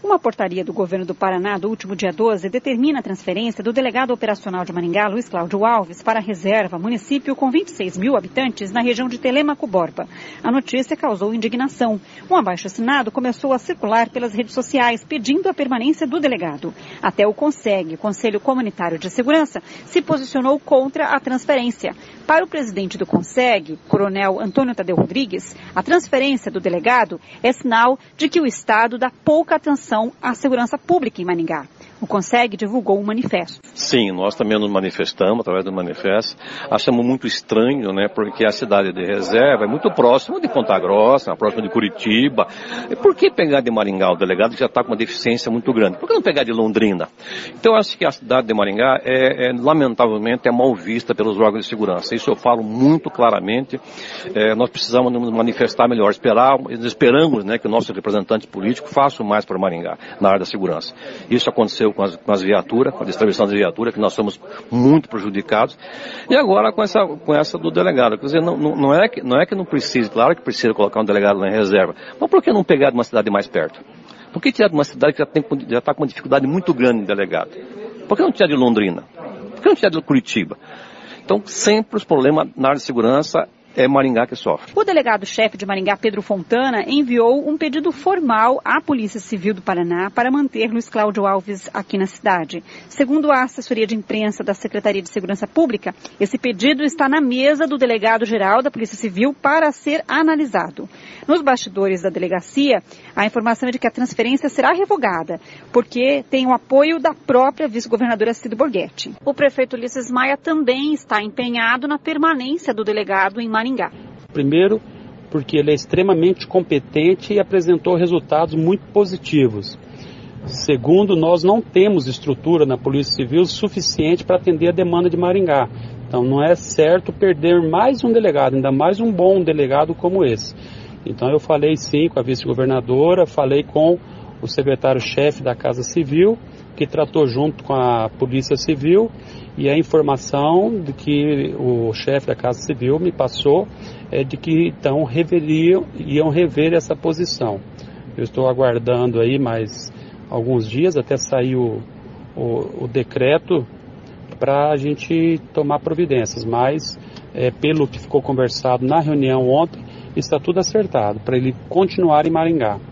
Uma portaria do governo do Paraná do último dia 12 determina a transferência do delegado operacional de Maringá, Luiz Cláudio Alves, para a reserva, município com 26 mil habitantes na região de Telêmaco-Borba. A notícia causou indignação. Um abaixo-assinado começou a circular pelas redes sociais pedindo a permanência do delegado. Até o CONSEG, Conselho Comunitário de Segurança, se posicionou contra a transferência. Para o presidente do CONSEG, Coronel Antônio Tadeu Rodrigues, a transferência do delegado é sinal de que o Estado dá pouca atenção à segurança pública em Maringá. O CONSEG divulgou um manifesto. Sim, nós também nos manifestamos através do manifesto. Achamos muito estranho, né, porque a cidade de reserva é muito próxima de Ponta Grossa, próxima de Curitiba. E por que pegar de Maringá o delegado que já está com uma deficiência muito grande? Por que não pegar de Londrina? Então eu acho que a cidade de Maringá lamentavelmente é mal vista pelos órgãos de segurança. Isso eu falo muito claramente. Nós precisamos nos manifestar melhor. Esperamos, né, que o nosso representante político faça mais para Maringá na área da segurança. Isso aconteceu com as viaturas, com a distribuição das viaturas, que nós somos muito prejudicados, e agora com essa do delegado. Quer dizer, não é que não precisa, claro que precisa colocar um delegado lá em reserva, mas por que não pegar de uma cidade mais perto? Por que tirar de uma cidade que já está com uma dificuldade muito grande de delegado? Por que não tirar de Londrina? Por que não tirar de Curitiba? Então, sempre os problemas na área de segurança é Maringá que sofre. O delegado-chefe de Maringá, Pedro Fontana, enviou um pedido formal à Polícia Civil do Paraná para manter Luiz Cláudio Alves aqui na cidade. Segundo a assessoria de imprensa da Secretaria de Segurança Pública, esse pedido está na mesa do delegado-geral da Polícia Civil para ser analisado. Nos bastidores da delegacia, a informação é de que a transferência será revogada, porque tem o apoio da própria vice-governadora Cida Borghetti. O prefeito Ulisses Maia também está empenhado na permanência do delegado em Maringá. Primeiro, porque ele é extremamente competente e apresentou resultados muito positivos. Segundo, nós não temos estrutura na Polícia Civil suficiente para atender a demanda de Maringá. Então não é certo perder mais um delegado, ainda mais um bom delegado como esse. Então eu falei sim com a vice-governadora, falei com o secretário-chefe da Casa Civil, que tratou junto com a Polícia Civil, e a informação de que o chefe da Casa Civil me passou é de que então iam rever essa posição. Eu estou aguardando aí mais alguns dias até sair o decreto para a gente tomar providências, mas pelo que ficou conversado na reunião ontem, está tudo acertado para ele continuar em Maringá.